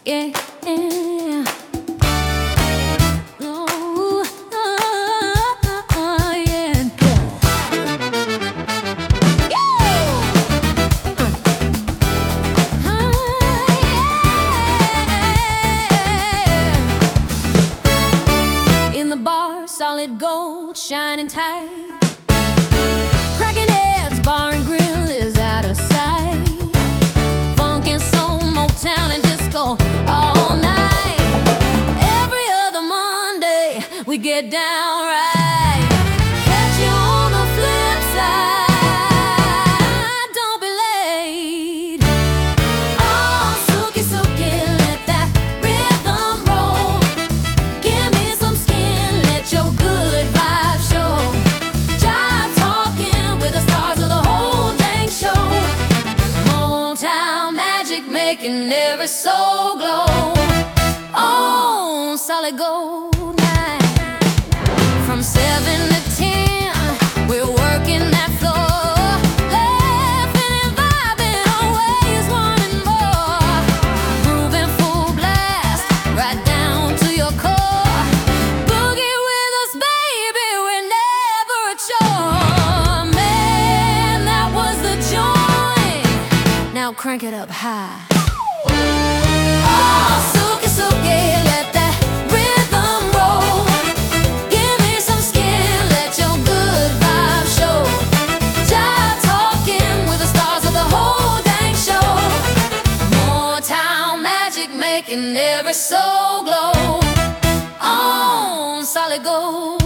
yeah, yeah. Ooh, yeah. In the bar, solid gold, shining tight. Cracking heads, bar and grill is out of sight. Funk and soul, Motown and disco all night. Every other Monday, we get down right. Catch you on the flip side. Don't be late. Oh, Sookie, Sookie, let that rhythm roll. Give me some skin, let your good vibe show. Jive talking with the stars of the whole dang show. Motown magic making every soul glow. Oh, solid gold night. From 7 to 10, we're working that floor. Laughing and vibing, always wanting more. Moving full blast, right down to your core. Boogie with us, baby, we're never a chore. Man, that was the joint. Now crank it up high. Oh, Sookie, Sookie, let that rhythm roll. Give me some skin, let your good vibe show. Jive talking with the stars of the whole dang show. Motown magic making every soul glow. On solid gold.